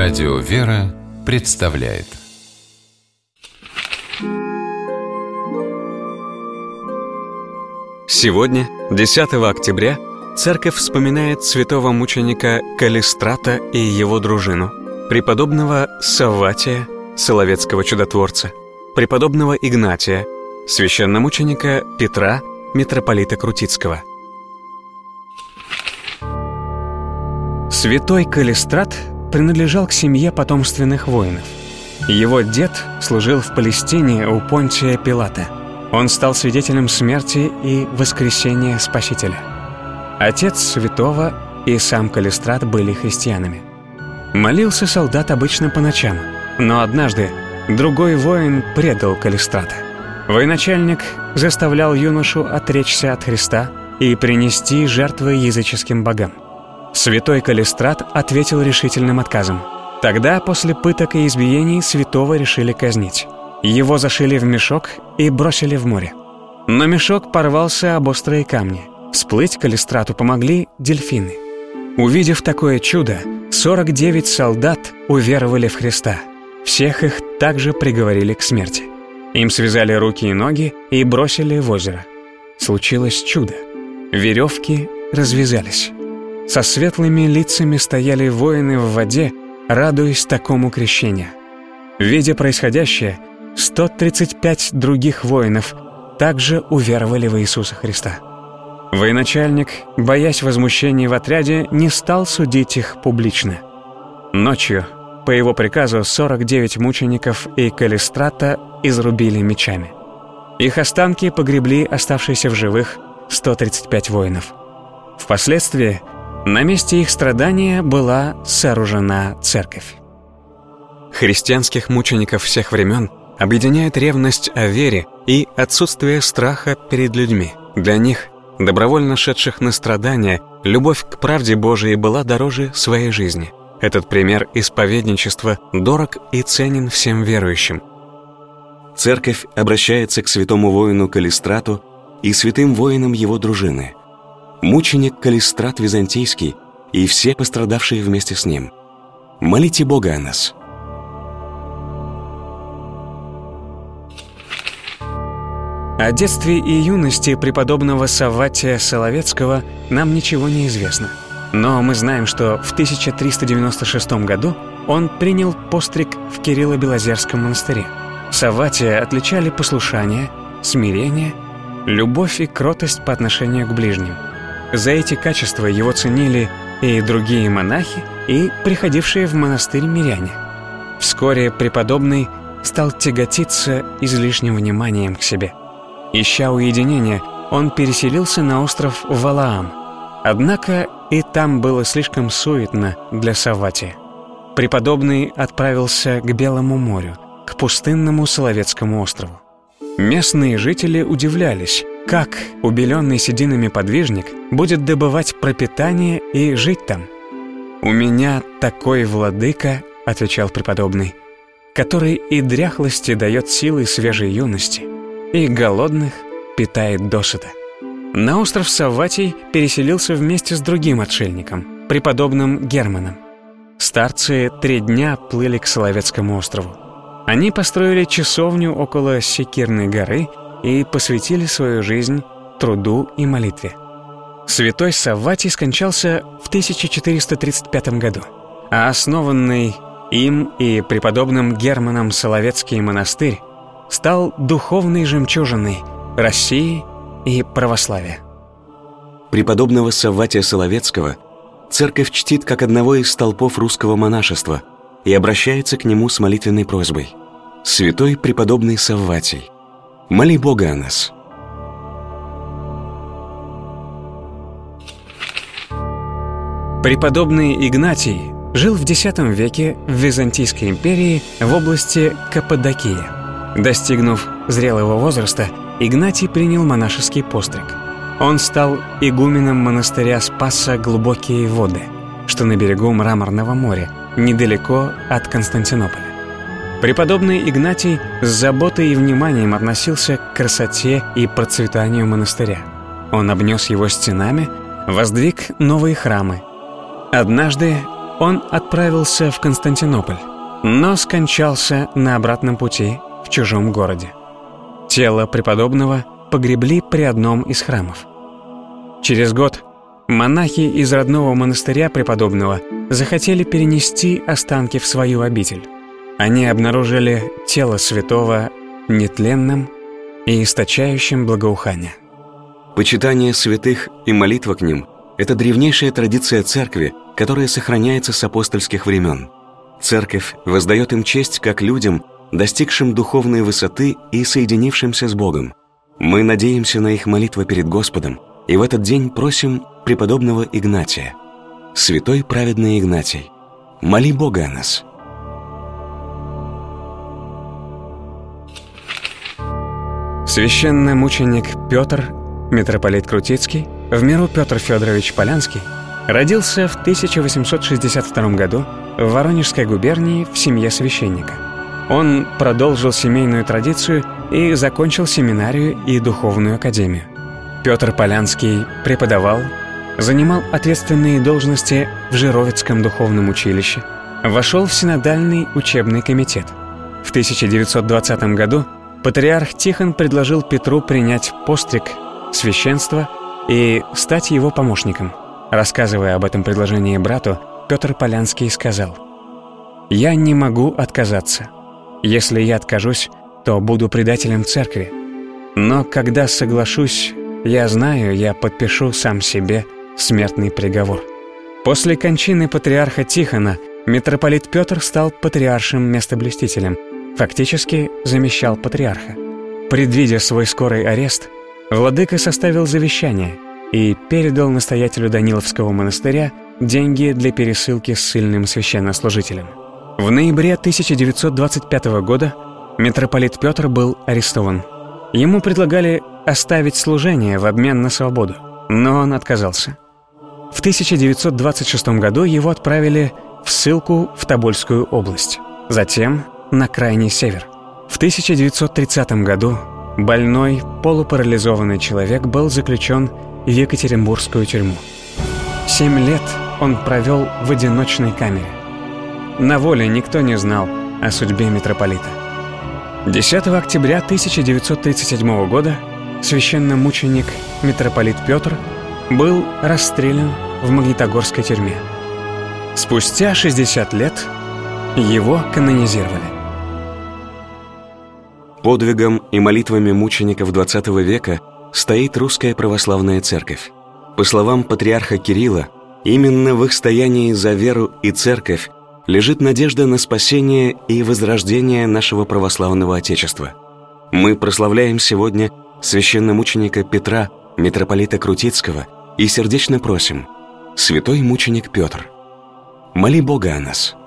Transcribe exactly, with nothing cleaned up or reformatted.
Радио «Вера» представляет. Сегодня, десятого октября, Церковь вспоминает святого мученика Калистрата и его дружину, преподобного Савватия, Соловецкого чудотворца, преподобного Игнатия, священномученика Петра, митрополита Крутицкого. Святой Калистрат принадлежал к семье потомственных воинов. Его дед служил в Палестине у Понтия Пилата. Он стал свидетелем смерти и воскресения Спасителя. Отец святого и сам Калистрат были христианами. Молился солдат обычно по ночам, но однажды другой воин предал Калистрата. Военачальник заставлял юношу отречься от Христа и принести жертвы языческим богам. Святой Калистрат ответил решительным отказом. Тогда, после пыток и избиений, святого решили казнить. Его зашили в мешок и бросили в море. Но мешок порвался об острые камни. Всплыть Калистрату помогли дельфины. Увидев такое чудо, сорок девять солдат уверовали в Христа. Всех их также приговорили к смерти. Им связали руки и ноги и бросили в озеро. Случилось чудо. Веревки развязались. Со светлыми лицами стояли воины в воде, радуясь такому крещению. Видя происходящее, сто тридцать пять других воинов также уверовали в Иисуса Христа. Военачальник, боясь возмущений в отряде, не стал судить их публично. Ночью, по его приказу, сорок девять мучеников и Калистрата изрубили мечами. Их останки погребли оставшиеся в живых сто тридцать пять воинов. Впоследствии на месте их страдания была сооружена церковь. Христианских мучеников всех времен объединяет ревность о вере и отсутствие страха перед людьми. Для них, добровольно шедших на страдания, любовь к правде Божией была дороже своей жизни. Этот пример исповедничества дорог и ценен всем верующим. Церковь обращается к святому воину Калистрату и святым воинам его дружины. Мученик Калистрат Византийский и все пострадавшие вместе с ним. Молите Бога о нас. О детстве и юности преподобного Савватия Соловецкого нам ничего не известно. Но мы знаем, что в тысяча триста девяносто шестом году он принял постриг в Кирилло-Белозерском монастыре. Савватия отличали послушание, смирение, любовь и кротость по отношению к ближним. За эти качества его ценили и другие монахи, и приходившие в монастырь миряне. Вскоре преподобный стал тяготиться излишним вниманием к себе. Ища уединения, он переселился на остров Валаам. Однако и там было слишком суетно для Савватия. Преподобный отправился к Белому морю, к пустынному Соловецкому острову. Местные жители удивлялись, как убеленный сединами подвижник будет добывать пропитание и жить там. «У меня такой владыка, — отвечал преподобный, — который и дряхлости дает силы свежей юности, и голодных питает досыта». На остров Савватий переселился вместе с другим отшельником, преподобным Германом. Старцы три дня плыли к Соловецкому острову. Они построили часовню около Секирной горы и посвятили свою жизнь труду и молитве. Святой Савватий скончался в тысяча четыреста тридцать пятом году, а основанный им и преподобным Германом Соловецкий монастырь стал духовной жемчужиной России и православия. Преподобного Савватия Соловецкого церковь чтит как одного из столпов русского монашества и обращается к нему с молитвенной просьбой: «Святой преподобный Савватий, моли Бога о нас». Преподобный Игнатий жил в десятом веке в Византийской империи в области Каппадокия. Достигнув зрелого возраста, Игнатий принял монашеский постриг. Он стал игуменом монастыря Спаса Глубокие воды, что на берегу Мраморного моря, недалеко от Константинополя. Преподобный Игнатий с заботой и вниманием относился к красоте и процветанию монастыря. Он обнес его стенами, воздвиг новые храмы. Однажды он отправился в Константинополь, но скончался на обратном пути в чужом городе. Тело преподобного погребли при одном из храмов. Через год монахи из родного монастыря преподобного захотели перенести останки в свою обитель. Они обнаружили тело святого нетленным и источающим благоухание. Почитание святых и молитва к ним – это древнейшая традиция церкви, которая сохраняется с апостольских времен. Церковь воздает им честь как людям, достигшим духовной высоты и соединившимся с Богом. Мы надеемся на их молитвы перед Господом и в этот день просим преподобного Игнатия. Святой праведный Игнатий, моли Бога о нас. Священномученик Петр, митрополит Крутицкий, в миру Петр Федорович Полянский, родился в тысяча восемьсот шестьдесят втором году в Воронежской губернии в семье священника. Он продолжил семейную традицию и закончил семинарию и духовную академию. Петр Полянский преподавал, занимал ответственные должности в Жировицком духовном училище, вошел в синодальный учебный комитет. В тысяча девятьсот двадцатом году патриарх Тихон предложил Петру принять постриг, священство и стать его помощником. Рассказывая об этом предложении брату, Петр Полянский сказал: «Я не могу отказаться. Если я откажусь, то буду предателем церкви. Но когда соглашусь, я знаю, я подпишу сам себе смертный приговор». После кончины патриарха Тихона митрополит Петр стал патриаршим местоблюстителем, фактически замещал патриарха. Предвидя свой скорый арест, владыка составил завещание и передал настоятелю Даниловского монастыря деньги для пересылки ссыльным священнослужителям. В ноябре тысяча девятьсот двадцать пятого года митрополит Петр был арестован. Ему предлагали оставить служение в обмен на свободу, но он отказался. В тысяча девятьсот двадцать шестом году его отправили в ссылку в Тобольскую область, затем на крайний север. В тысяча девятьсот тридцатом году больной, полупарализованный человек был заключен в Екатеринбургскую тюрьму. Семь лет он провел в одиночной камере. На воле никто не знал о судьбе митрополита. десятого октября тысяча девятьсот тридцать седьмого года священномученик митрополит Петр был расстрелян в Магнитогорской тюрьме. Спустя шестьдесят лет его канонизировали. Подвигом и молитвами мучеников двадцатого века стоит русская православная церковь. По словам патриарха Кирилла, именно в их стоянии за веру и церковь лежит надежда на спасение и возрождение нашего православного Отечества. Мы прославляем сегодня священномученика Петра, митрополита Крутицкого, и сердечно просим: Святой мученик Петр, моли Бога о нас.